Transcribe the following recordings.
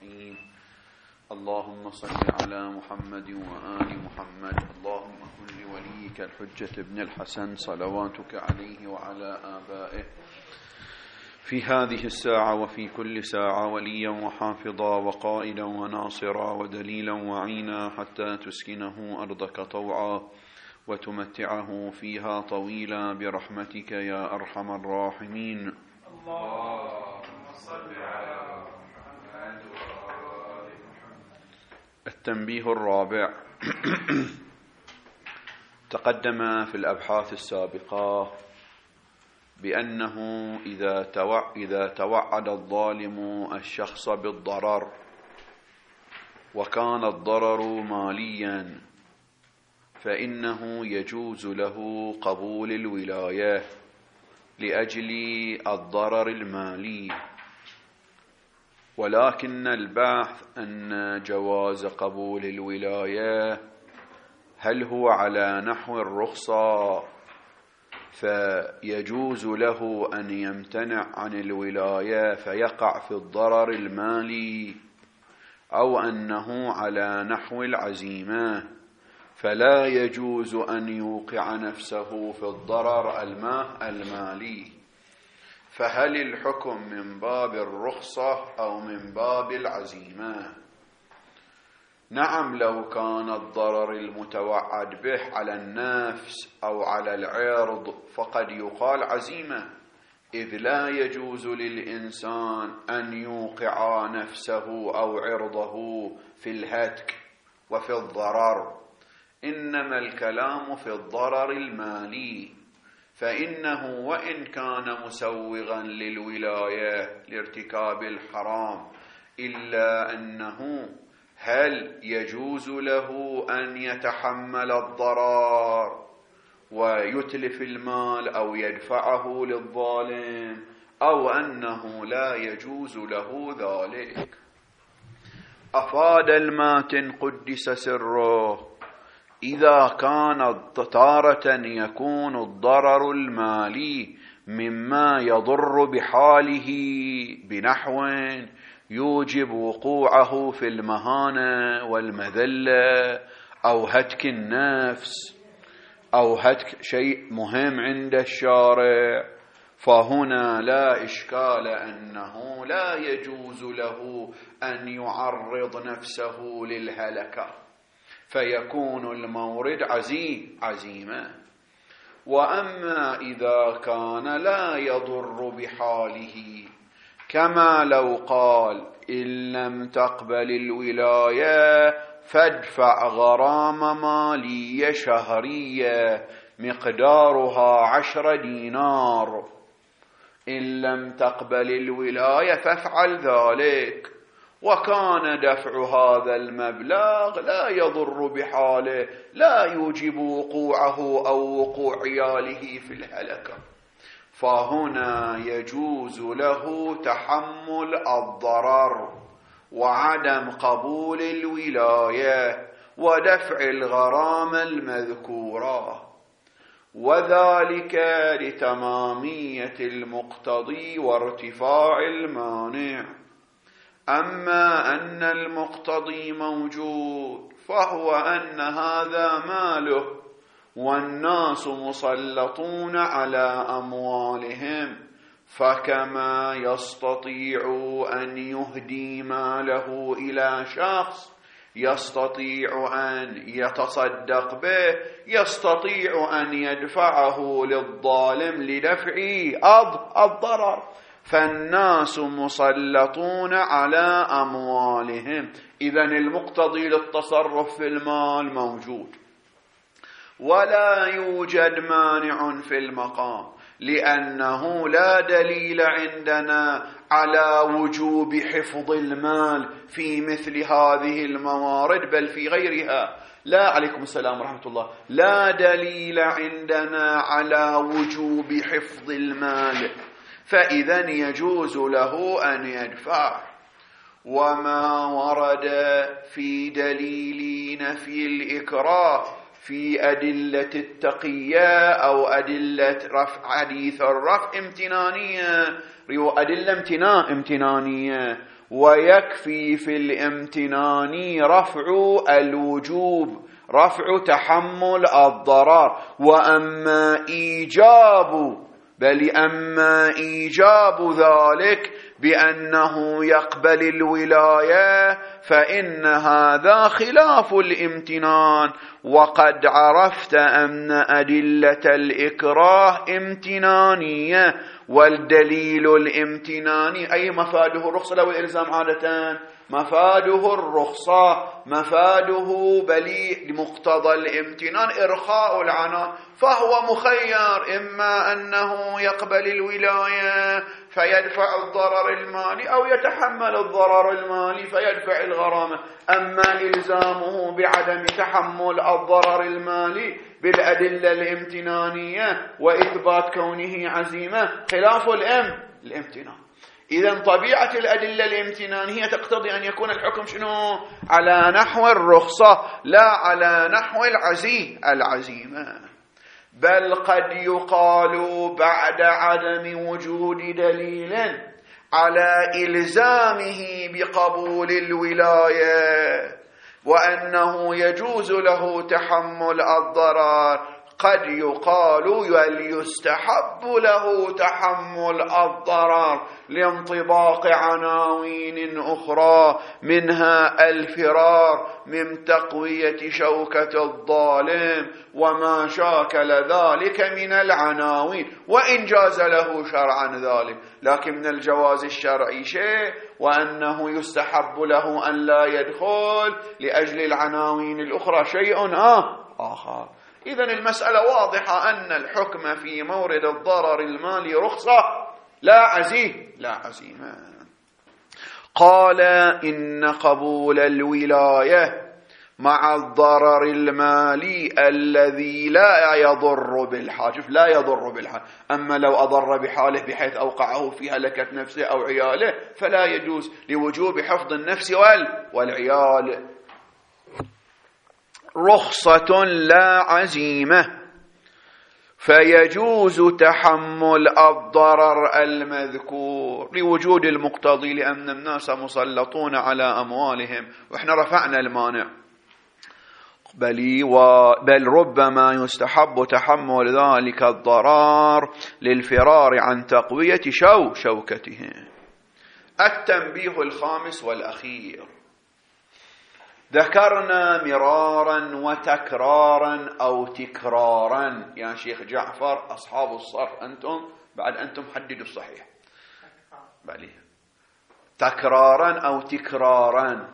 الرحيم. اللهم صل على محمد وآل محمد. اللهم كن لوليك الحجة ابن الحسن صلواتك عليه وعلى آبائه في هذه الساعة وفي كل ساعة وليا وحافظا وقائدا وناصرا ودليلا وعينا حتى تسكنه أرضك طوعا وتمتعه فيها طويلا برحمتك يا أرحم الراحمين. اللهم صل على محمد وآل محمد. التنبيه الرابع. تقدم في الأبحاث السابقة بأنه إذا توعد الظالم الشخص بالضرر وكان الضرر ماليا فإنه يجوز له قبول الولاية لأجل الضرر المالي، ولكن البحث أن جواز قبول الولاية هل هو على نحو الرخصة فيجوز له أن يمتنع عن الولاية فيقع في الضرر المالي، أو أنه على نحو العزيمة فلا يجوز أن يوقع نفسه في الضرر المالي. فهل الحكم من باب الرخصة أو من باب العزيمة؟ نعم، لو كان الضرر المتوعد به على النفس أو على العرض فقد يقال عزيمة، إذ لا يجوز للإنسان أن يوقع نفسه أو عرضه في الهتك وفي الضرر، إنما الكلام في الضرر المالي، فإنه وإن كان مسوغا للولاية لارتكاب الحرام إلا أنه هل يجوز له أن يتحمل الضرر ويتلف المال أو يدفعه للظالم، أو أنه لا يجوز له ذلك؟ أفاد الماتن قدس سره إذا كان تارة يكون الضرر المالي مما يضر بحاله بنحو يوجب وقوعه في المهانة والمذلة أو هتك النفس أو هتك شيء مهم عند الشارع، فهنا لا إشكال أنه لا يجوز له أن يعرض نفسه للهلكة، فيكون المورد عزيمة. وأما إذا كان لا يضر بحاله، كما لو قال إن لم تقبل الولاية فادفع غرامة مالية شهرية مقدارها 10 دينار، إن لم تقبل الولاية فافعل ذلك، وكان دفع هذا المبلغ لا يضر بحاله، لا يوجب وقوعه أو وقوع عياله في الهلكة، فهنا يجوز له تحمل الضرر وعدم قبول الولاية ودفع الغرامة المذكورة، وذلك لتمامية المقتضي وارتفاع المانع. أما أن المقتضي موجود فهو أن هذا ماله والناس مسلطون على أموالهم، فكما يستطيع أن يهدي ماله إلى شخص يستطيع أن يتصدق به، يستطيع أن يدفعه للظالم لدفع الضرر، فالناس مسلطون على أموالهم. إذن المقتضي للتصرف في المال موجود، ولا يوجد مانع في المقام، لأنه لا دليل عندنا على وجوب حفظ المال في مثل هذه الموارد بل في غيرها. لا، عليكم السلام ورحمة الله. لا دليل عندنا على وجوب حفظ المال، فإذن يجوز له أن يدفع. وما ورد في دليل نفي الإكراه في أدلة التقية أو أدلة حديث الرفع امتنانية، أدلة امتنانية، ويكفي في الامتنان رفع الوجوب، رفع تحمل الضرر. وأما إيجاب ذلك بأنه يقبل الولاية فإن هذا خلاف الامتنان. وقد عرفت أن أدلة الإكراه امتنانية، والدليل الامتناني أي مفاده الرخصة لو الإلزام عادة مفاده الرخصة، مفاده بلي لمقتضى الامتنان إرخاء العنان، فهو مخير إما أنه يقبل الولاية فيدفع الضرر المالي أو يتحمل الضرر المالي فيدفع الغرامة. أما إلزامه بعدم تحمل الضرر المالي بالأدلة الامتنانية وإثبات كونه عزيمة خلاف الامتنان. إذن طبيعة الأدلة الامتنانية تقتضي أن يكون الحكم شنو؟ على نحو الرخصة لا على نحو العزيمة. بل قد يقال بعد عدم وجود دليل على إلزامه بقبول الولاية وأنه يجوز له تحمل الضرر، قد يقال يستحب له تحمل الضرر لانطباق عناوين أخرى، منها الفرار من تقوية شوكة الظالم وما شاكل ذلك من العناوين، وإن جاز له شرعا ذلك. لكن من الجواز الشرعي شيء، وأنه يستحب له أن لا يدخل لأجل العناوين الأخرى شيء آخر. إذن المسألة واضحة أن الحكم في مورد الضرر المالي رخصة لا عزيمة. قال إن قبول الولاية مع الضرر المالي الذي لا يضر بالحال، لا يضر بالحال، أما لو أضر بحاله بحيث أوقعه في هلكة نفسه أو عياله فلا يجوز لوجوب حفظ النفس والعيال. رخصة لا عزيمة، فيجوز تحمل الضرر المذكور لوجود المقتضي، لأن الناس مسلطون على أموالهم وإحنا رفعنا المانع. بل ربما يستحب تحمل ذلك الضرر للفرار عن تقوية شوكتهم. التنبيه الخامس والأخير، ذكرنا مرارا وتكرارا أو تكرارا. يا شيخ جعفر أصحاب الصرف أنتم حددوا الصحيح. بلي تكرارا أو تكرارا.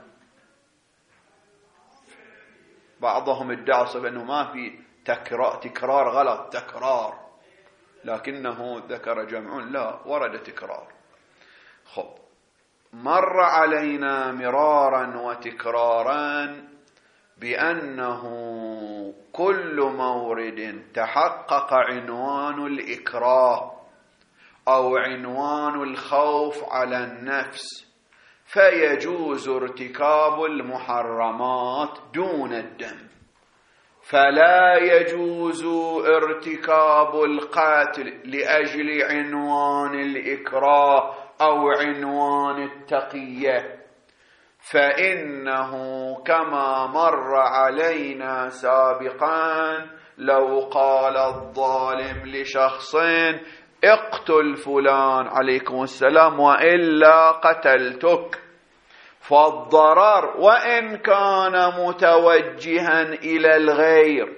بعضهم ادعى أنه ما في تكرار غلط، تكرار، لكنه ذكر جمع لا ورد تكرار. خب، مر علينا مرارا وتكرارا بأنه كل مورد تحقق عنوان الإكراه أو عنوان الخوف على النفس فيجوز ارتكاب المحرمات دون الدم، فلا يجوز ارتكاب القتل لأجل عنوان الإكراه أو عنوان التقية، فإنه كما مر علينا سابقا لو قال الظالم لشخص اقتل فلان عليكم السلام وإلا قتلتك، فالضرر وإن كان متوجها إلى الغير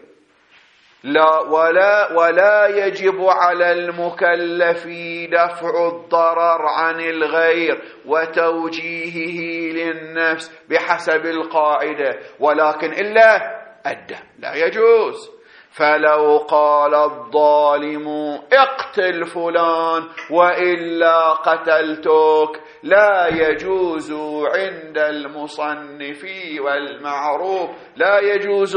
ولا يجب على المكلف دفع الضرر عن الغير وتوجيهه للنفس بحسب القاعدة، ولكن إلا الدم لا يجوز. فلو قال الظالم اقتل فلان وإلا قتلتك لا يجوز عند المصنف والمعروف، لا يجوز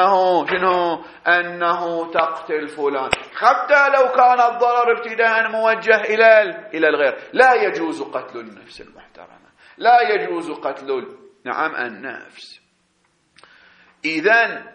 أنه تقتل فلان حتى لو كان الضرر ابتداء موجه إلى الغير. لا يجوز قتل النفس المحترمة، لا يجوز قتل النفس. إذن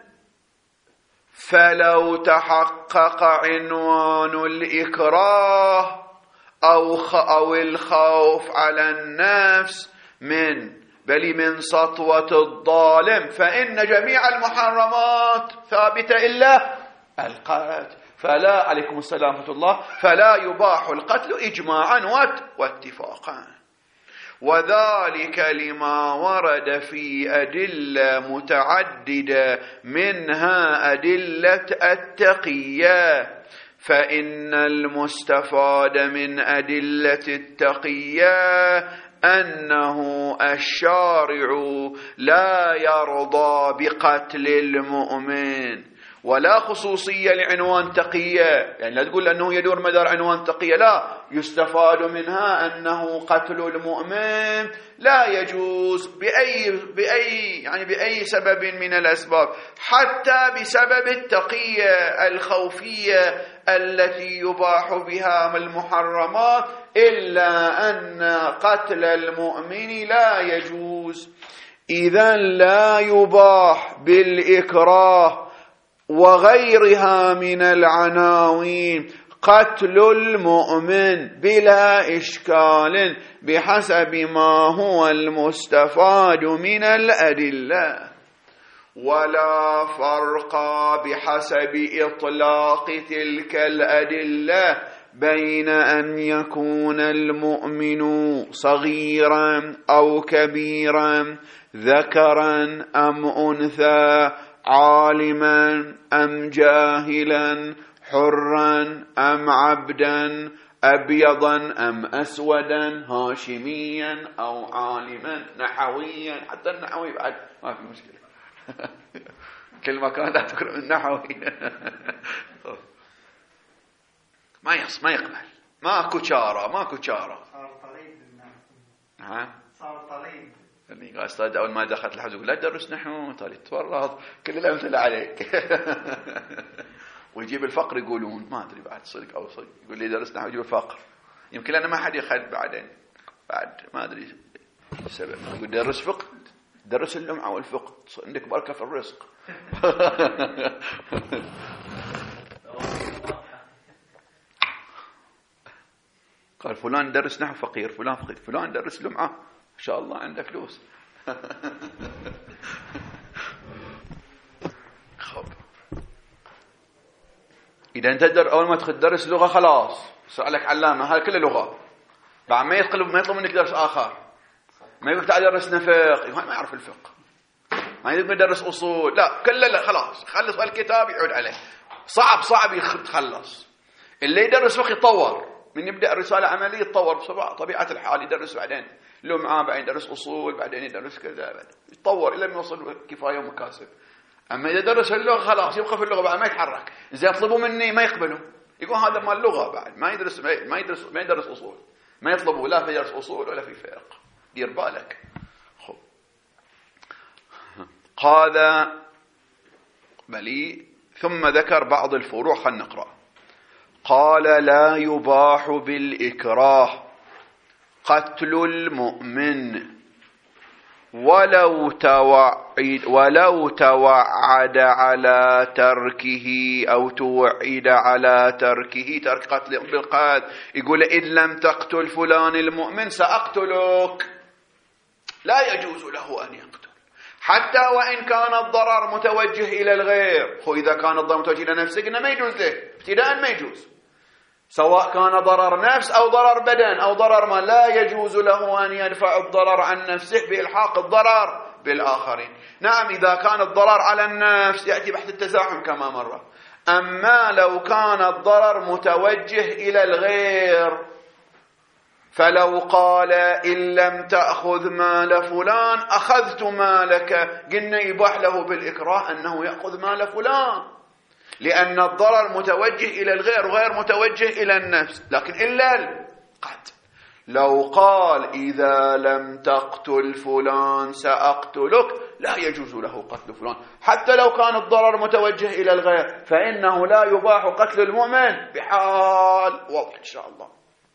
فلو تحقق عنوان الإكراه أو الخوف على النفس من سطوة الظالم، فإن جميع المحرمات ثابتة إلا القتل. فلا عليكم السلام ورحمة الله، فلا يباح القتل إجماعا واتفاقا، وذلك لما ورد في أدلة متعددة منها أدلة التقية، فإن المستفاد من أدلة التقية أنه الشارع لا يرضى بقتل المؤمن، ولا خصوصية لعنوان تقية، يعني لا تقول أنه يدور مدار عنوان تقية، لا، يستفاد منها أنه قتل المؤمن لا يجوز بأي سبب من الأسباب، حتى بسبب التقية الخوفية التي يباح بها المحرمات، إلا أن قتل المؤمن لا يجوز. إذن لا يباح بالإكراه وغيرها من العناوين قتل المؤمن بلا إشكال بحسب ما هو المستفاد من الأدلة، ولا فرق بحسب إطلاق تلك الأدلة بين أن يكون المؤمن صغيرا أو كبيرا، ذكرا أم أنثى، عالما أم جاهلا، حرا أم عبدا، أبيضا أم أسودا، هاشميا أو عالما، نحويا، حتى النحوي بعد ما في مشكلة كل مكان لا تكرم النحوي ما يقبل، ماكو شارة صار طريب يعني أستاذ أول ما دخلت الحوزة يقول لا تدرس نحو، طالب تورط كل الأمثلة عليك ويجيب الفقر، يقولون ما أدري بعد صدق أو صدق، يقول لي درس نحو يجيب الفقر، يمكن أنا ما حد يخد بعد ما أدري السبب، يقول درس فقه، درس اللمعة والفقه، عندك بركة في الرزق قال فلان درس نحو فقير، فلان فقير، فلان درس لمعة إن شاء الله عنده فلوس خب إذا أنت أول ما تدخل درس لغة خلاص سألك علامة، هاي كل لغة، بعد ما يطلب منك درس آخر، ما يقول تعال درسنا فقه، ما يعرف الفقه، ما يقول يدرس أصول، لا خلاص خلص الكتاب يعود عليه، صعب يتخلص. اللي يدرس فقه يتطور، من يبدأ الرسالة عملية يتطور بطبيعة الحال، يدرس بعدين لمعة، بعدين يدرس أصول، بعدين يدرس كذا، يتطور إلى ما يوصل كفاية ومكاسب. أما إذا درس اللغة خلاص يبقى في اللغة بعد ما يتحرك، إذا يطلبوا مني ما يقبلوا، يقول هذا مال اللغة، بعد ما يدرس أصول، ما يطلبوا لا في درس أصول ولا في فقه، دير بالك. قال بلي ثم ذكر بعض الفروع، خلنا نقرأ. قال لا يباح بالإكراه قتل المؤمن ولو توعد على تركه أو توعد على تركه، ترك قتل بالقتل، يقول إن لم تقتل فلان المؤمن سأقتلك، لا يجوز له أن يقتل حتى وإن كان الضرر متوجه إلى الغير. إذا كان الضرر متوجه إلى نفسك ما يجوز له ابتداء، ما يجوز، سواء كان ضرر نفس أو ضرر بدن أو ضرر ما، لا يجوز له أن يدفع الضرر عن نفسه بإلحاق الضرر بالآخرين. نعم إذا كان الضرر على النفس يأتي بحث التزاحم كما مر، أما لو كان الضرر متوجه إلى الغير، فلو قال إن لم تأخذ مال فلان أخذت مالك، قلنا يباح له بالإكراه أنه يأخذ مال فلان، لأن الضرر متوجه إلى الغير وغير متوجه إلى النفس، لكن إلا القتل. لو قال إذا لم تقتل فلان سأقتلك، لا يجوز له قتل فلان حتى لو كان الضرر متوجه إلى الغير، فإنه لا يباح قتل المؤمن بحال واضح إن شاء الله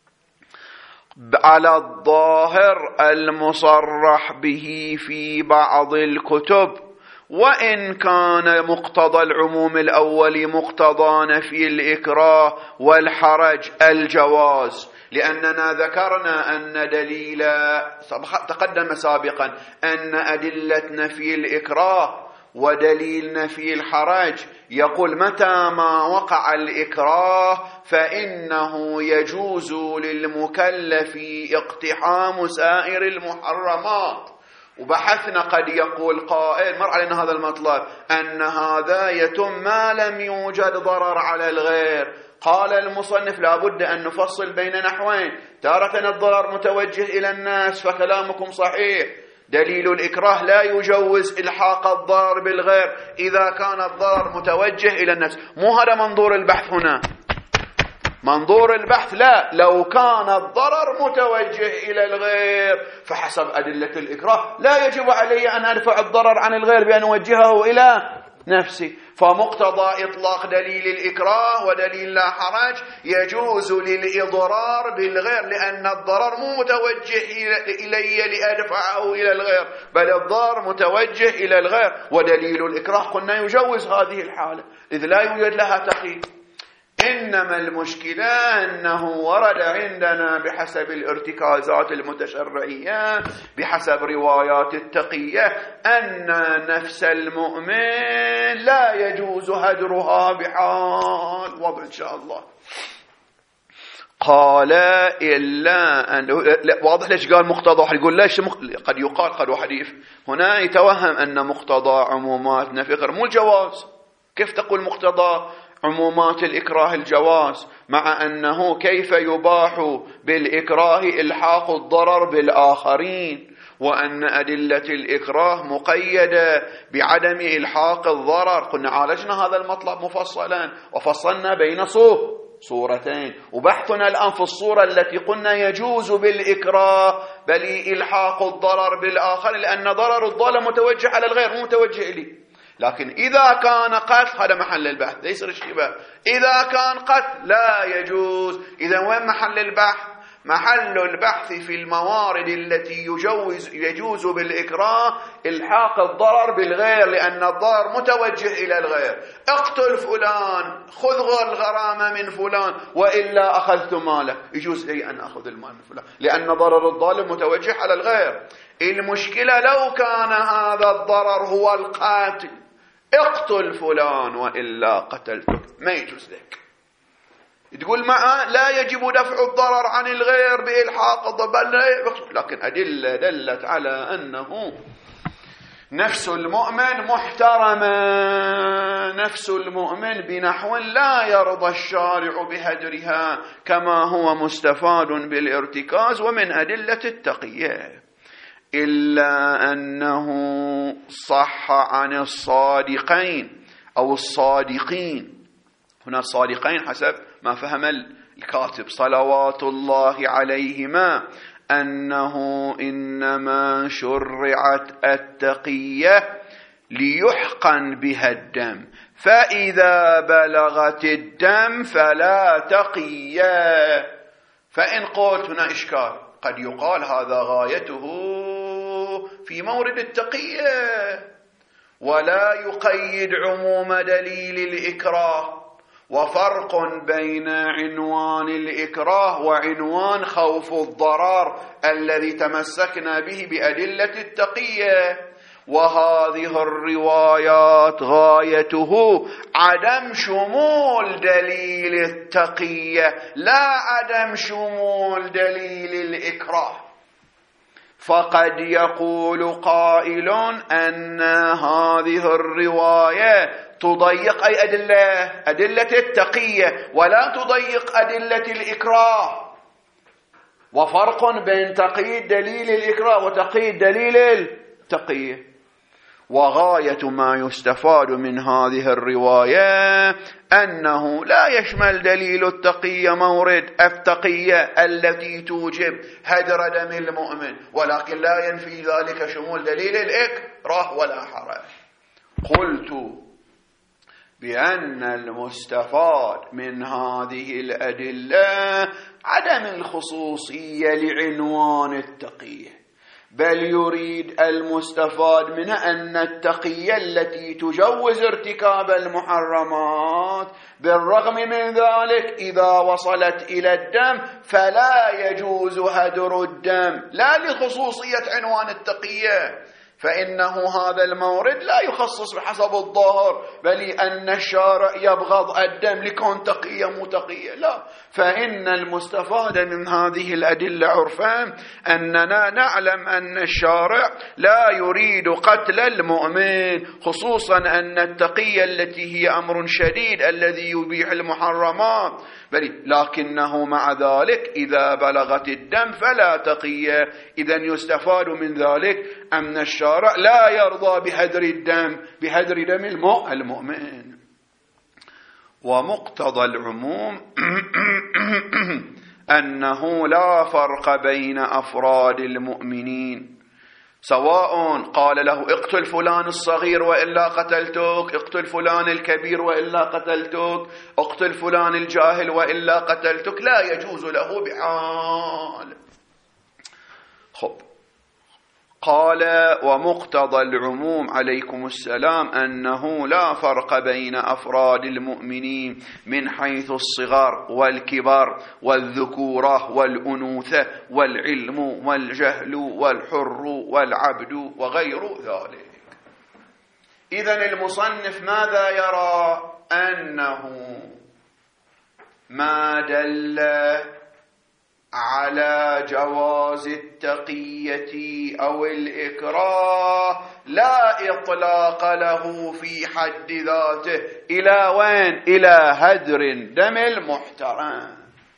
على الظاهر المصرح به في بعض الكتب، وإن كان مقتضى العموم الأول مقتضى نفي الإكراه والحرج الجواز، لأننا ذكرنا أن دليل تقدم سابقا أن أدلة نفي الإكراه ودليل نفي الحرج يقول متى ما وقع الإكراه فإنه يجوز للمكلف اقتحام سائر المحرمات. وبحثنا قد يقول قائل مر علينا هذا المطلب أن هذا يتم ما لم يوجد ضرر على الغير. قال المصنف لابد أن نفصل بين نحوين، تارة الضرر متوجه إلى الناس فكلامكم صحيح، دليل الإكراه لا يجوز إلحاق الضرر بالغير إذا كان الضرر متوجه إلى النفس. مو هذا منظور البحث هنا، منظور البحث لا، لو كان الضرر متوجه إلى الغير فحسب أدلة الإكراه لا يجب علي أن أدفع الضرر عن الغير بأن أوجهه إلى نفسي. فمقتضى إطلاق دليل الإكراه ودليل لا حرج يجوز للإضرار بالغير، لأن الضرر مو متوجه إلي لأدفعه إلى الغير، بل الضرر متوجه إلى الغير. ودليل الإكراه قلنا يجوز هذه الحالة إذ لا يوجد لها تقييد. إنما المشكلة أنه ورد عندنا بحسب الارتكازات المتشرعية بحسب روايات التقية أن نفس المؤمن لا يجوز هدرها بحال وضع إن شاء الله. قال إلا أن واضح ليش قال مقتضى، يقول ليش قد يقال قد وحديث هنا يتوهم أن مقتضى عمومات نفي مو الجواز. كيف تقول مقتضى عمومات الإكراه الجواز مع أنه كيف يباح بالإكراه إلحاق الضرر بالآخرين، وأن أدلة الإكراه مقيدة بعدم إلحاق الضرر. قلنا عالجنا هذا المطلب مفصلا وفصلنا بين صورتين، وبحثنا الآن في الصورة التي قلنا يجوز بالإكراه بل إلحاق الضرر بالآخر لأن ضرر الضالة متوجه على الغير مو متوجه إليه. لكن إذا كان قتل هذا محل البحث ليس الاشتباه، إذا كان قتل لا يجوز. إذا وين محل البحث؟ محل البحث في الموارد التي يجوز بالإكراه إلحاق الضرر بالغير لأن الضرر متوجه إلى الغير. اقتل فلان، خذ الغرامة من فلان وإلا أخذت ماله، يجوز لي أن أخذ المال من فلان لأن ضرر الظالم متوجه على الغير. المشكلة لو كان هذا الضرر هو القاتل، اقتل فلان وإلا قتلتك، ما يجوز لك. تقول معه لا يجب دفع الضرر عن الغير بإلحاق الضرر، لكن أدلة دلت على أنه نفس المؤمن محترمة، نفس المؤمن بنحو لا يرضى الشارع بهدرها كما هو مستفاد بالارتكاز ومن أدلة التقية. إلا أنه صح عن الصادقين أو الصادقين، هنا الصادقين حسب ما فهم الكاتب صلوات الله عليهما أنه إنما شرعت التقية ليحقن بها الدم، فإذا بلغت الدم فلا تقية. فإن قلت هنا إشكال، قد يقال هذا غايته في مورد التقية ولا يقيد عموم دليل الإكراه، وفرق بين عنوان الإكراه وعنوان خوف الضرر الذي تمسكنا به بأدلة التقية. وهذه الروايات غايته عدم شمول دليل التقية لا عدم شمول دليل الإكراه. فقد يقول قائل أن هذه الرواية تضيق أي أدلة التقية ولا تضيق أدلة الإكراه، وفرق بين تقييد دليل الإكراه وتقييد دليل التقية. وغاية ما يستفاد من هذه الرواية أنه لا يشمل دليل التقية مورد التقية التي توجب هدر دم المؤمن، ولكن لا ينفي ذلك شمول دليل الإكراه ولا حرج. قلت بأن المستفاد من هذه الأدلة عدم الخصوصية لعنوان التقية، بل يريد المستفاد منها أن التقية التي تجوز ارتكاب المحرمات بالرغم من ذلك إذا وصلت إلى الدم فلا يجوز هدر الدم، لا لخصوصية عنوان التقية، فإنه هذا المورد لا يخصص بحسب الظاهر، بل أن الشارع يبغض الدم لكون تقية مو تقية، لا، فإن المستفاد من هذه الأدلة عرفا أننا نعلم أن الشارع لا يريد قتل المؤمن، خصوصا أن التقية التي هي أمر شديد الذي يبيح المحرمات، لكنه مع ذلك إذا بلغت الدم فلا تقية. إذن يستفاد من ذلك أن الشارع لا يرضى بهدر دم المؤمن. ومقتضى العموم أنه لا فرق بين أفراد المؤمنين، سواء قال له اقتل فلان الصغير وإلا قتلتك، اقتل فلان الكبير وإلا قتلتك، اقتل فلان الجاهل وإلا قتلتك، لا يجوز له بحال. قال ومقتضى العموم عليكم السلام أنه لا فرق بين أفراد المؤمنين من حيث الصغر والكبر والذكورة والأنوثة والعلم والجهل والحر والعبد وغير ذلك. إذن المصنف ماذا يرى؟ أنه ما دل على جواز التقية أو الإكراه لا إطلاق له في حد ذاته. إلى وين؟ إلى هدر دم المحترم.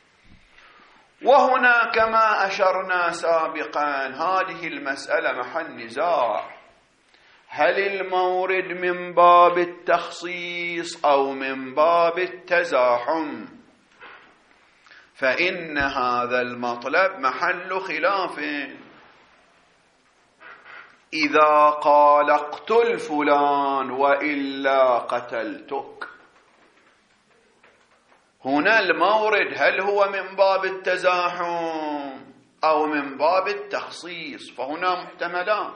وهنا كما أشرنا سابقا هذه المسألة محل نزاع، هل المورد من باب التخصيص أو من باب التزاحم؟ فإن هذا المطلب محل خلاف. إذا قال اقتل فلان وإلا قتلتك، هنا المورد هل هو من باب التزاحم أو من باب التخصيص؟ فهنا محتملان.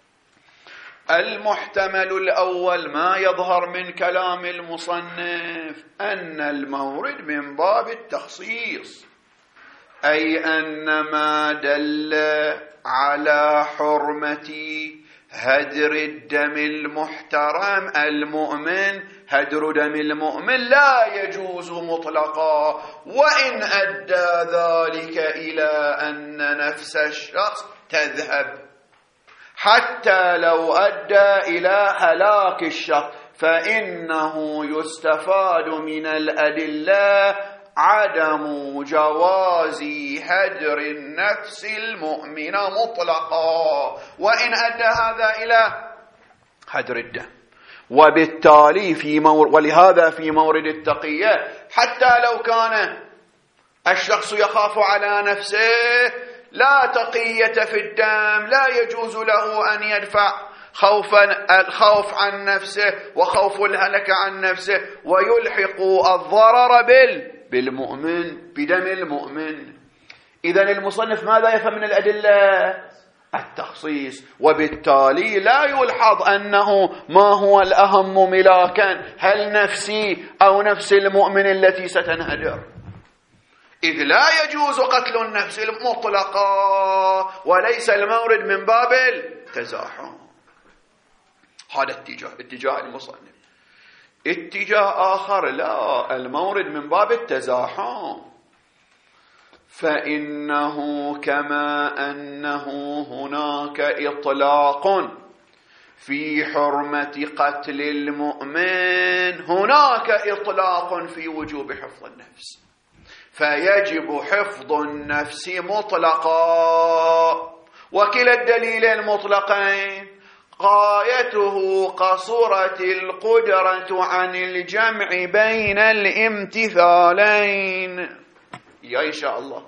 المحتمل الأول ما يظهر من كلام المصنف أن المورد من باب التخصيص، أي أن ما دل على حرمة هدر الدم المحترم المؤمن، هدر دم المؤمن لا يجوز مطلقا، وإن أدى ذلك إلى أن نفس الشخص تذهب، حتى لو أدى إلى هلاك الشخص، فإنه يستفاد من الأدلة عدم جواز هدر النفس المؤمنة مطلقا، وإن أدى هذا إلى هدر الدم. وبالتالي ولهذا في مورد التقية حتى لو كان الشخص يخاف على نفسه لا تقية في الدم، لا يجوز له أن يدفع الخوف عن نفسه وخوف الهلك عن نفسه ويلحق الضرر بالمؤمن بدم المؤمن. إذن المصنف ماذا يفهم من الأدلة؟ التخصيص. وبالتالي لا يلحظ أنه ما هو الأهم ملاكا، هل نفسي أو نفس المؤمن التي ستنهدر، إذ لا يجوز قتل النفس المطلقة، وليس المورد من باب التزاحم. هذا اتجاه المصنف. اتجاه آخر لا، المورد من باب التزاحم، فإنه كما أنه هناك إطلاق في حرمة قتل المؤمن، هناك إطلاق في وجوب حفظ النفس، فيجب حفظ النفس مطلقا. وكلا الدليلين مطلقين غايته قصرت القدرة عن الجمع بين الامتثالين. يا إن شاء الله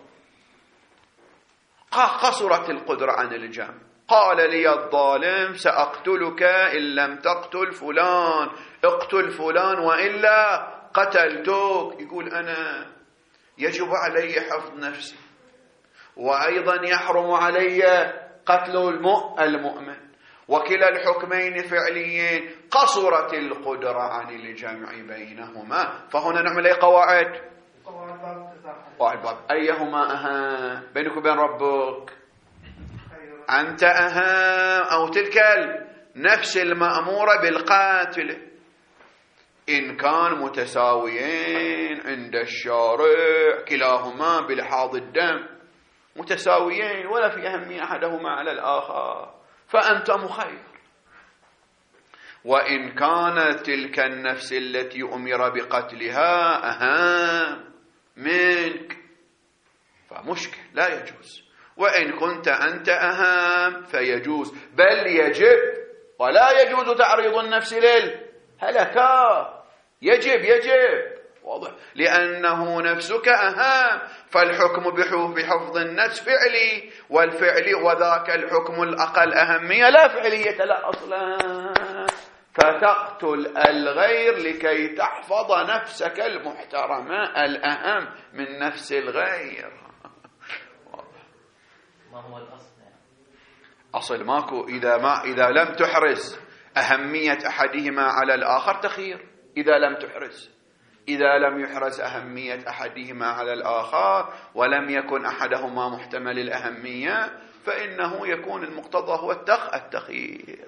قصرت القدرة عن الجمع. قال لي الظالم سأقتلك إن لم تقتل فلان، اقتل فلان وإلا قتلتك. يقول أنا يجب علي حفظ نفسي، وأيضا يحرم علي قتل المؤمن، وكلا الحكمين فعليين، قصرت القدرة عن الجمع بينهما. فهنا نعمل أي قواعد؟ قواعد باب. أيهما أهم بينك وبين ربك؟ أنت أهم أو تلك النفس المأمورة بالقاتل؟ إن كان متساويين عند الشارع كلاهما بلحاظ الدم متساويين ولا في أهمية أحدهما على الآخر فأنت مخير. وإن كانت تلك النفس التي أمر بقتلها أهم منك فمشكل لا يجوز. وإن كنت أنت أهم فيجوز، بل يجب، ولا يجوز تعريض النفس للهلكة. يجب واضح، لأنه نفسك أهم، فالحكم بحفظ النفس فعلي، والفعل وذاك الحكم الأقل أهمية لا فعلية لا أصلا، فتقتل الغير لكي تحفظ نفسك المحترمة الأهم من نفس الغير. ما هو الأصل؟ أصل ماكو. إذا لم تحرز أهمية أحدهما على الآخر تخير. إذا لم يحرز أهمية أحدهما على الآخر ولم يكن أحدهما محتمل الأهمية فإنه يكون المقتضى هو التخيير.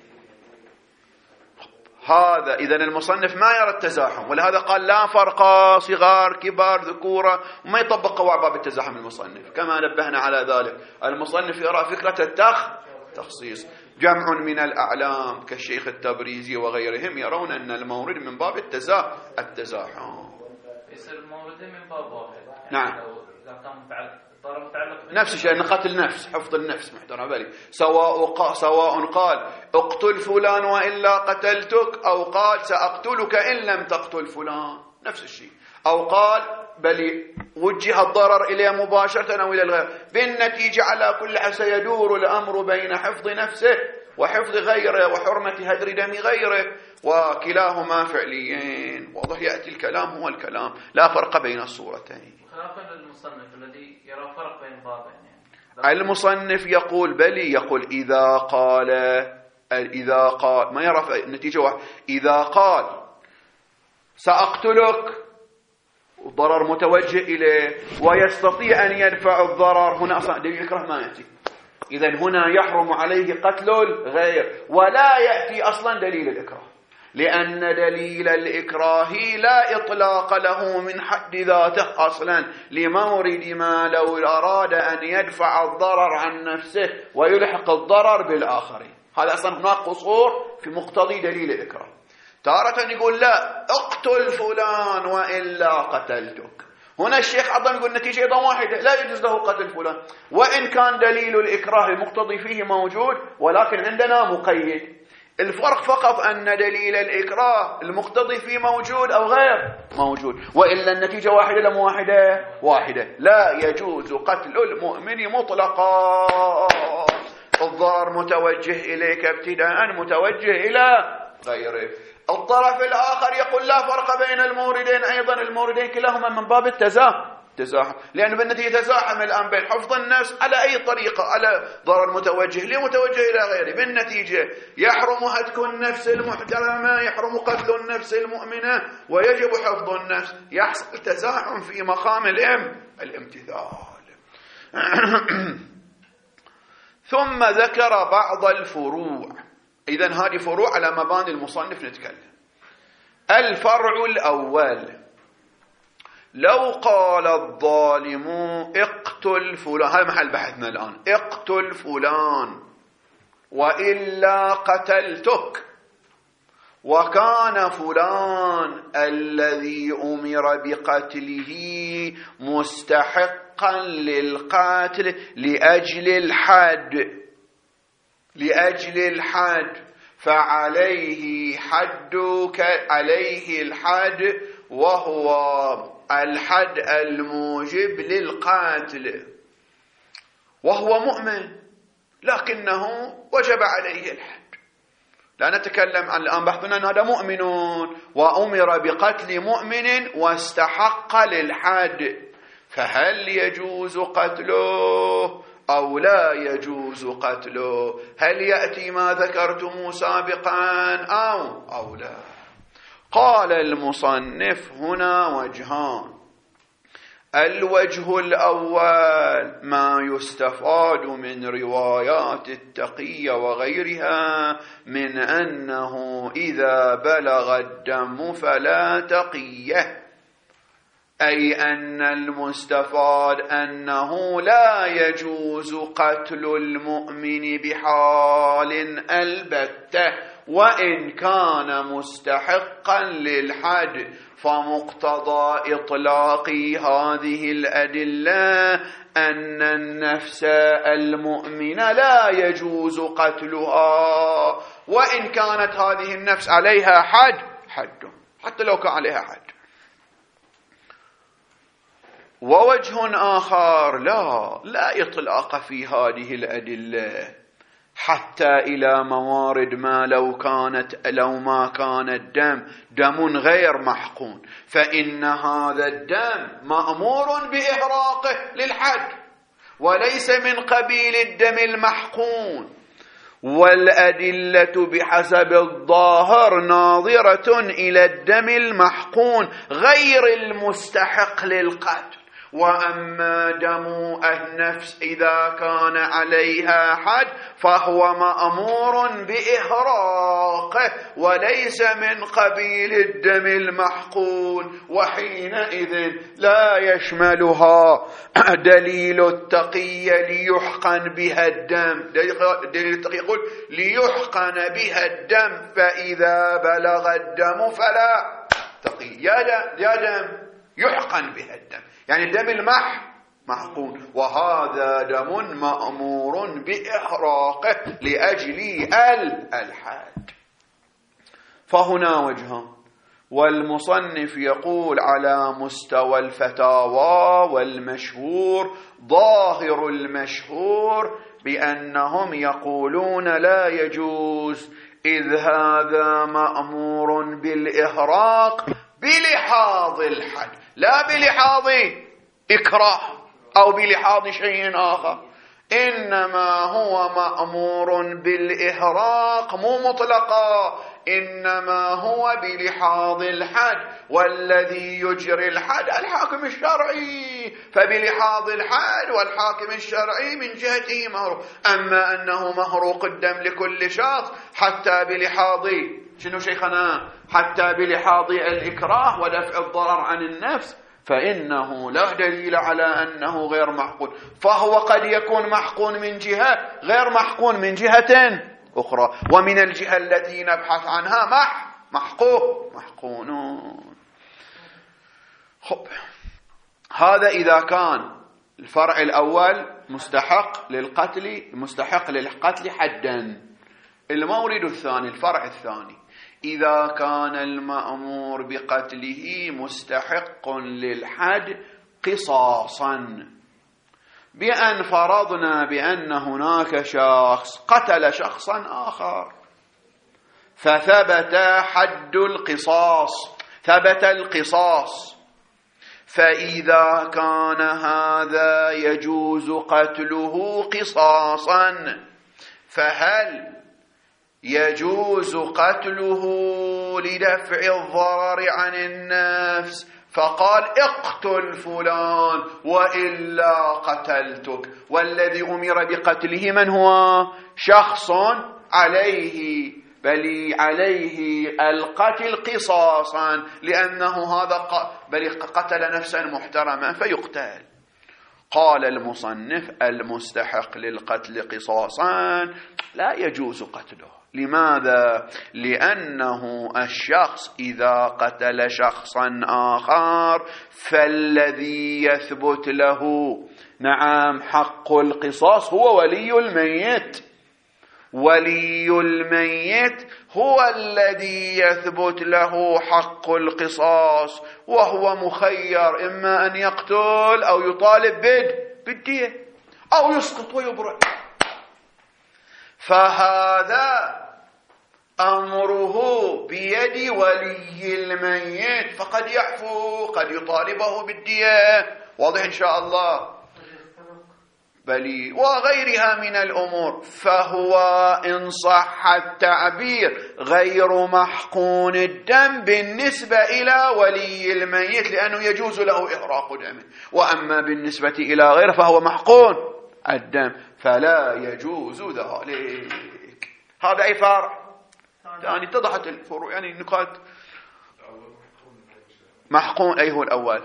هذا إذن المصنف ما يرى التزاحم، ولهذا قال لا فرق صغار كبار ذكورة، وما يطبق قواعد باب التزاحم. المصنف كما نبهنا على ذلك، المصنف يرى فكرة التخصيص. جمع من الأعلام كالشيخ التبريزي وغيرهم يرون أن المورد من باب التزاحم. يصير الموردين من باب واحد. نعم. إذا كان متعلق نفس الشيء، أن قتل النفس، حفظ النفس محترم بالي، سواء قال اقتل فلان وإلا قتلتك، أو قال سأقتلك إن لم تقتل فلان، نفس الشيء. أو قال بل وجه الضرر إليه مباشرة أو إلى الغير، بالنتيجة على كل حال سيدور الأمر بين حفظ نفسه وحفظ غيره وحرمة هدر دم غيره، وكلاهما فعليين. واضح، يأتي الكلام هو الكلام، لا فرق بين الصورتين. خلافا للمصنف الذي يرى فرق بين بابين. المصنف يقول بلي، يقول إذا قال ما يرى النتيجة واحد. إذا قال سأقتلك والضرر متوجه إليه ويستطيع أن يدفع الضرر، هنا أصلا دليل الإكراه ما يأتي. إذن هنا يحرم عليه قتل الغير، ولا يأتي أصلا دليل الإكراه، لأن دليل الإكراه لا إطلاق له من حد ذاته أصلا، لمورد ما لو أراد أن يدفع الضرر عن نفسه ويلحق الضرر بالآخرين. هذا أصلا هناك قصور في مقتضي دليل الإكراه. تارة يقول لا اقتل فلان وإلا قتلتك، هنا الشيخ عظم يقول النتيجة أيضا واحدة، لا يجوز له قتل فلان، وإن كان دليل الإكراه المقتضي فيه موجود، ولكن عندنا مقيد. الفرق فقط أن دليل الإكراه المقتضي فيه موجود أو غير موجود، وإلا النتيجة واحدة لم واحدة. لا يجوز قتل المؤمن مطلقا، الضرر متوجه إليك ابتداء، متوجه إلى غيره. الطرف الآخر يقول لا فرق بين الموردين، أيضا الموردين كلاهما من باب التزاحم، لأنه بالنتيجة تزاحم الآن بين حفظ النفس على أي طريقة، على ضرر متوجه ليه متوجه إلى غيره، بالنتيجة يحرم هتك النفس المحترمة، يحرم قتل النفس المؤمنة، ويجب حفظ النفس. يحصل تزاحم في مقام الامتثال. ثم ذكر بعض الفروع. إذن هذه فروع على مباني المصنف نتكلم. الفرع الأول، لو قال الظالم اقتل فلان، هذا محل بحثنا الآن، اقتل فلان وإلا قتلتك، وكان فلان الذي أمر بقتله مستحقا للقتل لأجل الحد فعليه عليه الحد، وهو الحد الموجب للقاتل، وهو مؤمن لكنه وجب عليه الحد. لا نتكلم عن الآن بحثنا أن هذا مؤمن وأمر بقتل مؤمن واستحق للحد، فهل يجوز قتله أو لا يجوز قتله؟ هل يأتي ما ذكرتم سابقا أو لا؟ قال المصنف هنا وجهان. الوجه الأول ما يستفاد من روايات التقي وغيرها من أنه إذا بلغ الدم فلا تقيه، أي أن المستفاد أنه لا يجوز قتل المؤمن بحال البتة وإن كان مستحقا للحد. فمقتضى إطلاق هذه الأدلة أن النفس المؤمنة لا يجوز قتلها وإن كانت هذه النفس عليها حد حتى لو كان عليها حد. ووجه آخر لا إطلاق في هذه الأدلة حتى إلى موارد ما لو ما كان الدم دم غير محقون، فإن هذا الدم مأمور بإحراقه للحد وليس من قبيل الدم المحقون. والأدلة بحسب الظاهر ناظرة إلى الدم المحقون غير المستحق للقتل. وأما دم النفس إذا كان عليها حد فهو مأمور بإحراقه وليس من قبيل الدم المحقون، وحينئذ لا يشملها دليل التقي ليحقن بها الدم. دليل التقي يقول ليحقن بها الدم، فإذا بلغ الدم فلا تقي. يا دم يحقن بها الدم، يعني الدم محقون، وهذا دم مأمور بإحراقه لأجل الحد. فهنا وجهان. والمصنف يقول على مستوى الفتاوى والمشهور ظاهر المشهور بأنهم يقولون لا يجوز، إذ هذا مأمور بالإحراق بلحاظ الحد لا بلحاظ إكراه أو بلحاظ شيء آخر، إنما هو مأمور بالإحراق مو مطلقا، إنما هو بلحاظ الحد، والذي يجري الحد الحاكم الشرعي، فبلحاظ الحد والحاكم الشرعي من جهته مهروق. أما أنه مهروق الدم لكل شخص حتى بلحاظ شنو شيخنا؟ حتى بلحاظ الإكراه ودفع الضرر عن النفس، فإنه لا دليل على أنه غير محقون. فهو قد يكون محقون من جهة غير محقون من جهة أخرى، ومن الجهة التي نبحث عنها محقونون. خب، هذا إذا كان الفرع الأول مستحق للقتل حدا. المورد الثاني، الفرع الثاني، إذا كان المأمور بقتله مستحق للحد قصاصا، بأن فرضنا بأن هناك شخص قتل شخصا آخر فثبت حد القصاص، ثبت القصاص، فإذا كان هذا يجوز قتله قصاصا، فهل يجوز قتله لدفع الضرر عن النفس؟ فقال اقتل فلان وإلا قتلتك، والذي أمر بقتله من هو؟ شخص عليه القتل قصاصا، لأنه هذا قتل نفسا محترما فيقتل. قال المصنف المستحق للقتل قصاصا لا يجوز قتله. لماذا؟ لأنه الشخص إذا قتل شخصا آخر فالذي يثبت له حق القصاص هو ولي الميت. ولي الميت هو الذي يثبت له حق القصاص، وهو مخير إما أن يقتل أو يطالب بالدية أو يسقط ويبرئ. فهذا أمره بيد ولي الميت، فقد يعفو قد يطالبه بالدية. واضح إن شاء الله؟ بل وغيرها من الأمور، فهو إن صح التعبير غير محقون الدم بالنسبة إلى ولي الميت، لأنه يجوز له إحراق دمه. وأما بالنسبة إلى غيره فهو محقون الدم فلا يجوز ذلك. هذا أي فرع يعني اتضحت الفروع، يعني نقاط. محقون أي هو الأول؟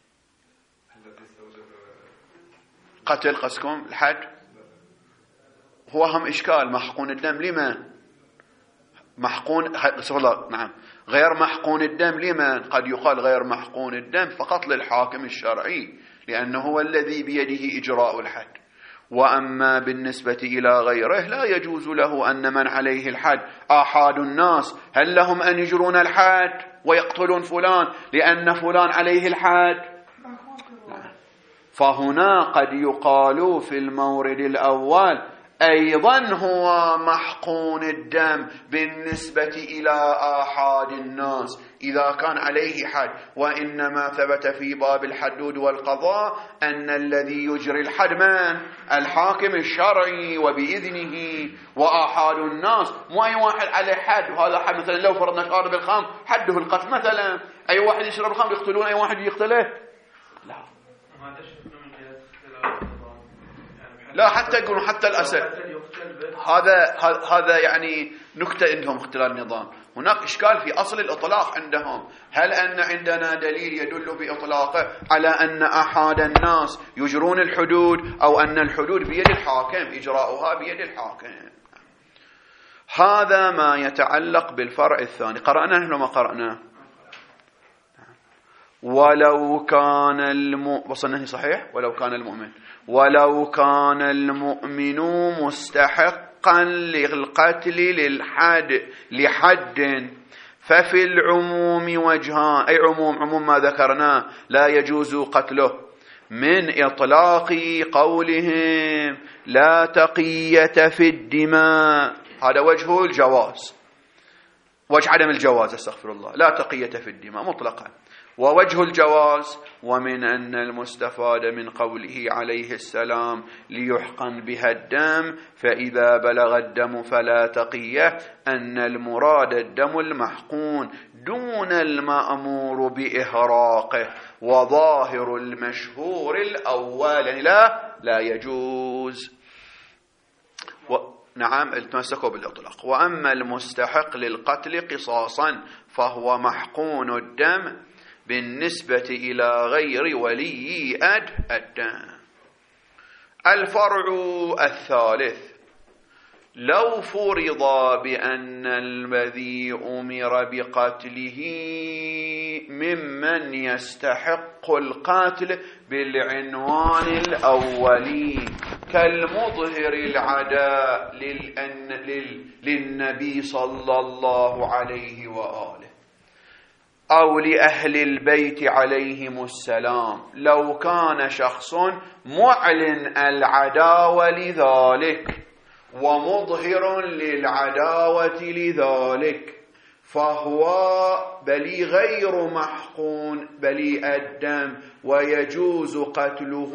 قتل قسكم الحد هو هم إشكال. محقون الدم لمن؟ محقون نعم غير محقون الدم لمن؟ قد يقال غير محقون الدم فقط للحاكم الشرعي، لأنه هو الذي بيده إجراء الحد. وأما بالنسبة إلى غيره لا يجوز له أن من عليه الحد آحاد الناس، هل لهم أن يجرون الحد ويقتلون فلان لأن فلان عليه الحد؟ فهنا قد يقال في المورد الأول أيضا هو محقون الدم بالنسبة إلى آحاد الناس إذا كان عليه حد، وإنما ثبت في باب الحدود والقضاء أن الذي يجري الحد من؟ الحاكم الشرعي وبإذنه. وآحاد الناس مو أي واحد عليه حد، وهذا حد مثلا لو فرضنا شارب الخمر حده القتل مثلا، أي واحد يشرب الخمر يقتلون أي واحد يقتله؟ لا حتى يقولون حتى الأسد هذا يعني نكتة عندهم اختلال النظام. هناك إشكال في أصل الإطلاق عندهم، هل أن عندنا دليل يدل بإطلاقه على أن أحد الناس يجرون الحدود، أو أن الحدود بيد الحاكم إجراؤها بيد الحاكم؟ هذا ما يتعلق بالفرع الثاني. قرأنا نحن ما قرأنا؟ ولو كان وصلنا صحيح. ولو كان المؤمن مستحقا للقتل لحد ففي العموم وجهان، أي عموم ما ذكرناه لا يجوز قتله من إطلاق قولهم لا تقية في الدماء، هذا وجه الجواز، وجه عدم الجواز استغفر الله، لا تقية في الدماء مطلقا. ووجه الجواز ومن أن المستفاد من قوله عليه السلام ليحقن بها الدم فإذا بلغ الدم فلا تقية أن المراد الدم المحقون دون المأمور بإهراقه، وظاهر المشهور الأول يعني لا يجوز. نعم التمسكوا بالإطلاق. وأما المستحق للقتل قصاصا فهو محقون الدم بالنسبة إلى غير ولي الدم. الفرع الثالث: لو فرض بأن الذي أمر بقتله ممن يستحق القتل بالعنوان الأولي كالمظهر العداء للنبي صلى الله عليه وآله أو لأهل البيت عليهم السلام، لو كان شخص معلن العداوة لذلك ومظهر للعداوة لذلك فهو بلي غير محقون بلي الدم، ويجوز قتله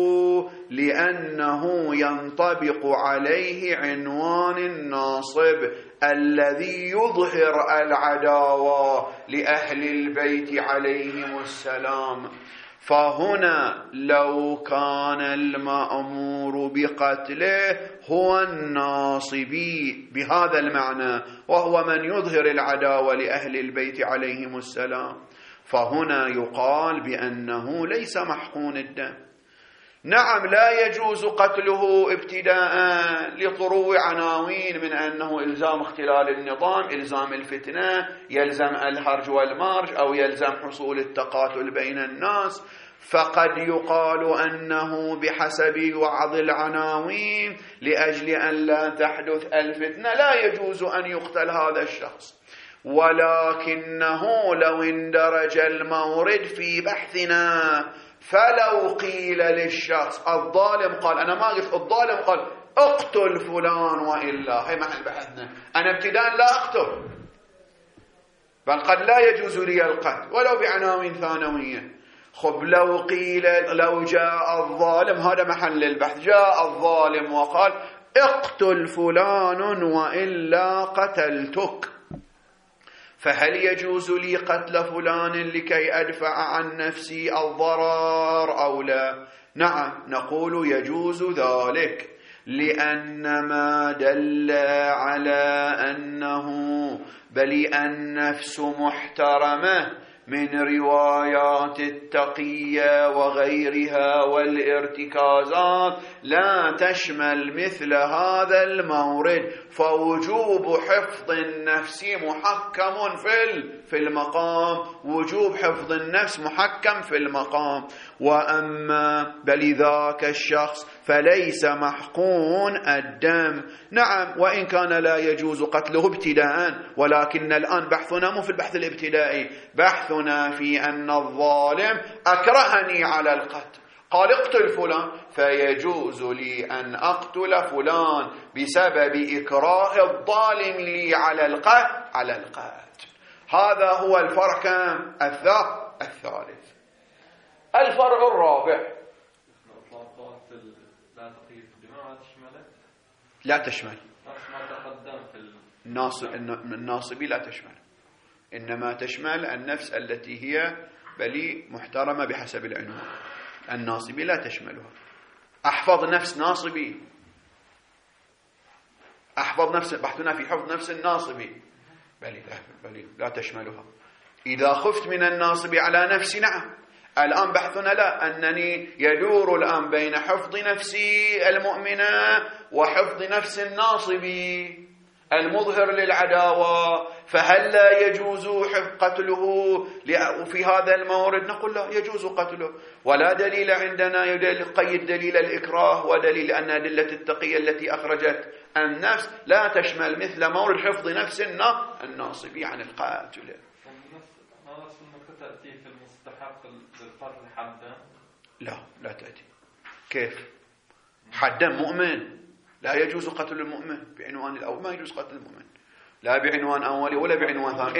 لأنه ينطبق عليه عنوان الناصب الذي يظهر العداوة لأهل البيت عليهم السلام. فهنا لو كان المأمور بقتله هو الناصبي بهذا المعنى وهو من يظهر العداوة لأهل البيت عليهم السلام، فهنا يقال بأنه ليس محقون الدم. نعم لا يجوز قتله ابتداء لطرو عناوين من أنه إلزام اختلال النظام، إلزام الفتنة، يلزم الهرج والمرج، أو يلزم حصول التقاتل بين الناس، فقد يقال أنه بحسب وعظ العناوين لأجل أن لا تحدث الفتنة لا يجوز أن يقتل هذا الشخص. ولكنه لو اندرج المورد في بحثنا فلو قيل للشخص الظالم قال أنا ما قلت، الظالم قال اقتل فلان وإلا، هي محل بحثنا، أنا ابتداء لا أقتل بل قد لا يجوز لي القتل ولو بعناوين ثانوية. خب لو قيل لو جاء الظالم، هذا محل البحث، جاء الظالم وقال اقتل فلان وإلا قتلتك، فهل يجوز لي قتل فلان لكي أدفع عن نفسي الضرر أو لا؟ نعم، نقول يجوز ذلك، لأن ما دل على أنه بل النفس محترمة من روايات التقية وغيرها والارتكازات لا تشمل مثل هذا المورد، فوجوب حفظ النفس محكم في المقام، وجوب حفظ النفس محكم في المقام. وأما بل ذاك الشخص فليس محقون الدم، نعم، وإن كان لا يجوز قتله ابتداء، ولكن الآن بحثنا مو في البحث الابتدائي، بحثنا في أن الظالم أكرهني على القتل، قال اقتل فلان، فيجوز لي أن أقتل فلان بسبب إكراه الظالم لي على القتل. هذا هو الفرق الثالث. الفرق الرابع لا تشمل الناصبي، لا تشمل، إنما تشمل النفس التي هي بلي محترمة بحسب العنوان. الناصبي لا تشملها. أحفظ نفس ناصبي، أحفظ نفس، بحثنا في حفظ نفس الناصبي، بلي لا تشملها. إذا خفت من الناصبي على نفسي، نعم، الآن بحثنا لا، أنني يدور الآن بين حفظ نفسي المؤمنة وحفظ نفس الناصبي المظهر للعداوة، فهل لا يجوز قتله في هذا المورد؟ نقول لا، يجوز قتله، ولا دليل عندنا يقيد دليل الإكراه، ودليل أن أدلة التقية التي أخرجت النفس لا تشمل مثل مورد حفظ نفس الناصبي عن القاتل. تأتي في المستحق للقتل حدا؟ لا تأتي. كيف؟ حدا مؤمن لا يجوز قتل المؤمن بعنوان الأول، ما يجوز قتل المؤمن لا بعنوان أولي ولا بعنوان ثاني،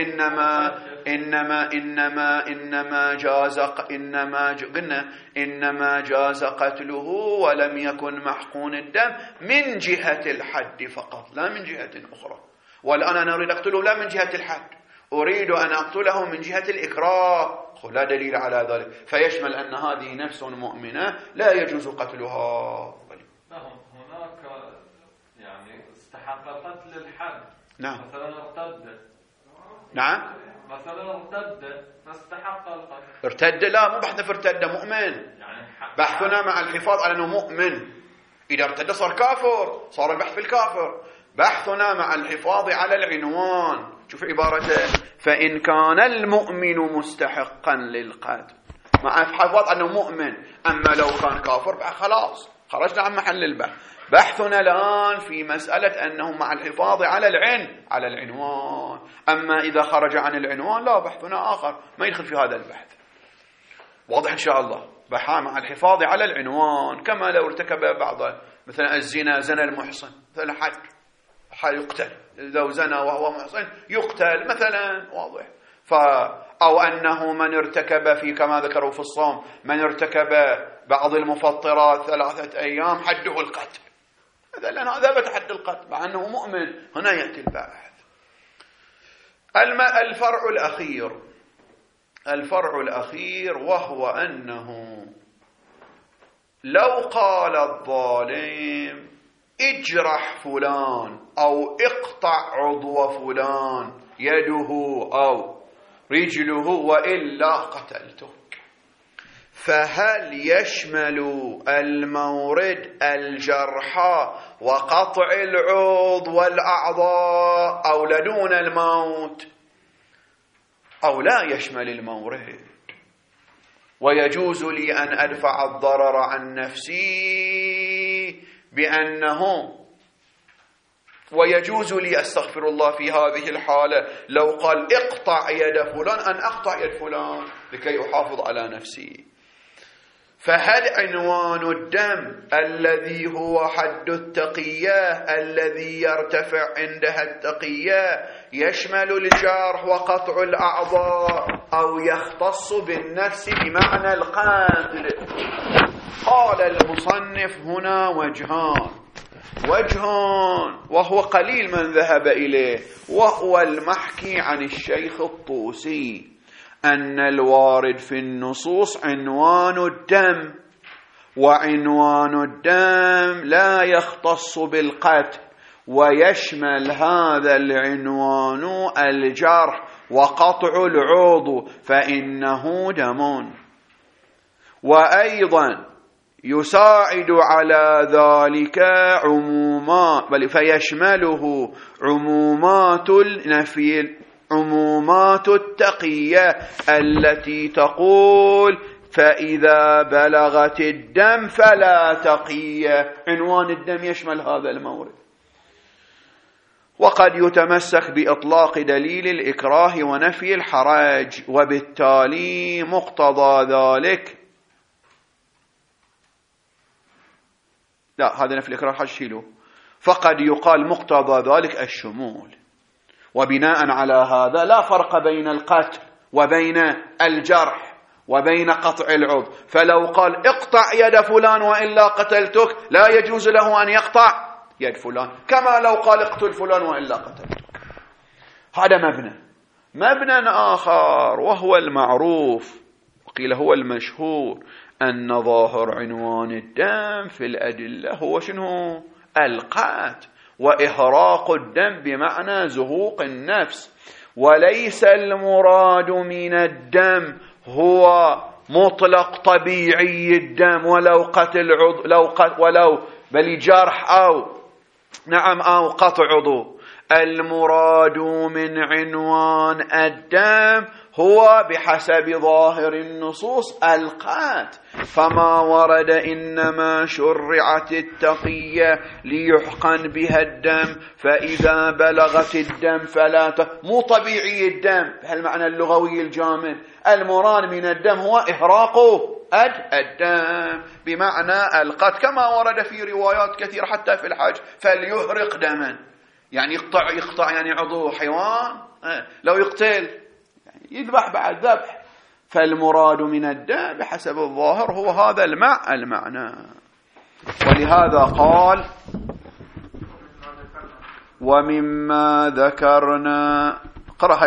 إنما جاز قتله ولم يكن محقون الدم من جهة الحد فقط، لا من جهة أخرى. والآن أنا أريد أقتله لا من جهة الحد، أريد أن أقتله من جهة الإكراه، لا دليل على ذلك، فيشمل أن هذه نفس مؤمنة لا يجوز قتلها. هناك يعني استحق قتل الحد، نعم، مثلا ارتد، نعم، مثلا ارتد فاستحق القتل. ارتد، لا، مو بحثنا في ارتد، مؤمن، يعني بحثنا مع الحفاظ على أنه مؤمن. إذا ارتد صار كافر، صار البحث في الكافر. بحثنا مع الحفاظ على العنوان. شوف عبارته، فإن كان المؤمن مستحقا للقتل، مع الحفاظ أنه مؤمن. أما لو كان كافر خلاص خرجنا عن محل البحث. بحثنا الآن في مسألة أنه مع الحفاظ على العنوان. أما إذا خرج عن العنوان لا، بحثنا آخر ما يدخل في هذا البحث. واضح إن شاء الله؟ بحث مع الحفاظ على العنوان، كما لو ارتكب بعض مثلا الزنا، زنا المحصن مثلا يقتل، لو زنى وهو محصن يقتل مثلا، واضح. أو أنه من ارتكب في كما ذكروا في الصوم، من ارتكب بعض المفطرات 3 أيام حده القتل، لأن هذا ثبت حد القتل مع أنه مؤمن. هنا يأتي الباحث. الفرع الأخير وهو أنه لو قال الظالم اجرح فلان أو اقطع عضو فلان، يده أو رجله، وإلا قتلتك، فهل يشمل المورد الجرحى وقطع العضو والأعضاء أو لدون الموت، أو لا يشمل المورد؟ ويجوز لي أن أدفع الضرر عن نفسي بأنه، ويجوز لي أستغفر الله في هذه الحالة لو قال اقطع يد فلان أن أقطع يد فلان لكي أحافظ على نفسي. فهل عنوان الدم الذي هو حد التقية الذي يرتفع عندها التقية يشمل الجرح وقطع الأعضاء أو يختص بالنفس بمعنى القتل؟ قال المصنف هنا وجهان وهو قليل من ذهب إليه، وهو المحكي عن الشيخ الطوسي أن الوارد في النصوص عنوان الدم، وعنوان الدم لا يختص بالقتل، ويشمل هذا العنوان الجرح وقطع العضو فإنه دم. وأيضا يساعد على ذلك عمومات، فيشمله عمومات النفي، عمومات التقية التي تقول فإذا بلغت الدم فلا تقية. عنوان الدم يشمل هذا المورد. وقد يتمسك بإطلاق دليل الإكراه ونفي الحرج، وبالتالي مقتضى ذلك لا، هذا نفي الإكراه حج شيله، فقد يقال مقتضى ذلك الشمول. وبناء على هذا لا فرق بين القتل وبين الجرح وبين قطع العضو، فلو قال اقطع يد فلان وإلا قتلتك لا يجوز له أن يقطع يد فلان، كما لو قال اقتل فلان وإلا قتلتك. هذا مبنى آخر وهو المعروف، وقيل هو المشهور، أن ظاهر عنوان الدم في الأدلة هو شنو؟ القتل وإهراق الدم بمعنى زهوق النفس، وليس المراد من الدم هو مطلق طبيعي الدم، ولو قتل عضو ولو بل جرح أو قطع عضو. المراد من عنوان الدم هو بحسب ظاهر النصوص القتل، فما ورد إنما شرعت التقية ليحقن بها الدم، فإذا بلغت الدم فلا مو طبيعي الدم بهالمعنى اللغوي الجامد. المراد من الدم هو إهراق الدم بمعنى القتل، كما ورد في روايات كثيرة حتى في الحج فليهرق دما، يعني يقطع يعني عضو حيوان، لو يقتل يذبح بعد ذبح. فالمراد من الدم بحسب الظاهر هو هذا المعنى. ولهذا قال ومما ذكرنا قرأ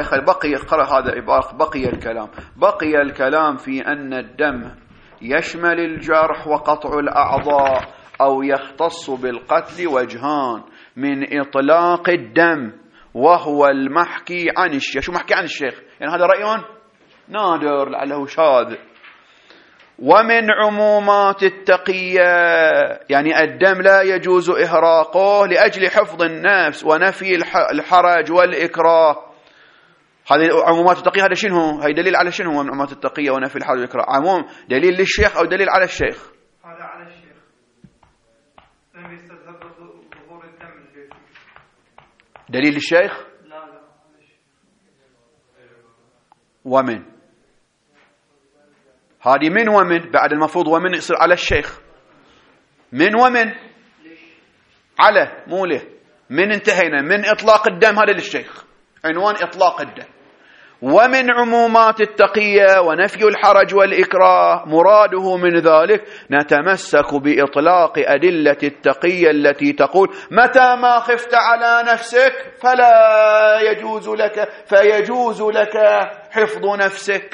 بقي الكلام في أن الدم يشمل الجرح وقطع الأعضاء أو يختص بالقتل وجهان من إطلاق الدم، وهو المحكي عن الشيخ. شو محكي عن الشيخ؟ يعني هذا رأي نادر لعله شاذ. ومن عمومات التقية يعني الدم لا يجوز إهراقه لأجل حفظ النفس ونفي الحرج والإكراه. هذه عمومات التقية. هذا شنو؟ هي دليل على شنو من عمومات التقية ونفي الحرج والإكراه؟ عموم دليل للشيخ أو دليل على الشيخ؟ هذا على الشيخ. لم يستذهب ظهور الدم الجيش. دليل للشيخ؟ لا ومن هذه من ومن بعد المفروض ومن يصير على الشيخ. من ومن على مو له. من انتهينا من إطلاق الدم، هذا للشيخ عنوان إطلاق الدم. ومن عمومات التقية ونفي الحرج والإكراه مراده من ذلك نتمسك بإطلاق أدلة التقية التي تقول متى ما خفت على نفسك فلا يجوز لك فيجوز لك حفظ نفسك.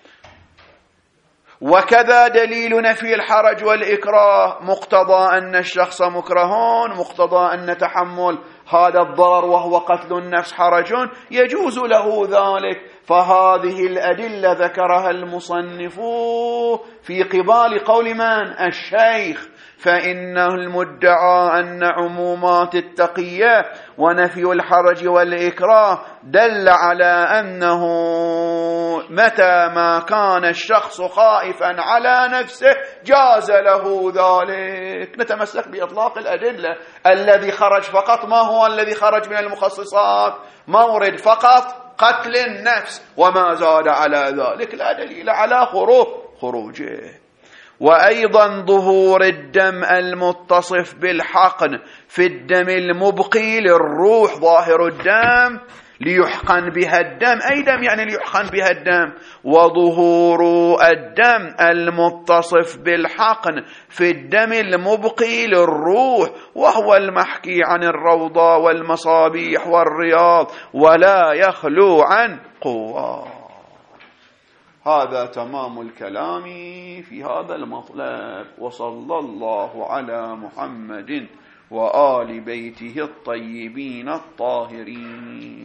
وكذا دليل نفي الحرج والإكراه مقتضى أن الشخص مكره، مقتضى أن تحمل هذا الضرر وهو قتل النفس حرج يجوز له ذلك. فهذه الأدلة ذكرها المصنف في قبال قول من؟ الشيخ. فإنه المدعى أن عمومات التقية ونفي الحرج والإكراه دل على أنه متى ما كان الشخص خائفا على نفسه جاز له ذلك. نتمسك بإطلاق الأدلة. الذي خرج فقط ما هو الذي خرج من المخصصات؟ مورد فقط قتل النفس، وما زاد على ذلك لا دليل على خروجه. وأيضا ظهور الدم المتصف بالحقن في الدم المبقي للروح، ظاهر الدم ليحقن بها الدم، أي دم يعني ليحقن بها الدم، وظهور الدم المتصف بالحقن في الدم المبقي للروح، وهو المحكي عن الروضة والمصابيح والرياض، ولا يخلو عن قوة. هذا تمام الكلام في هذا المطلب. وصلى الله على محمد وآل بيته الطيبين الطاهرين.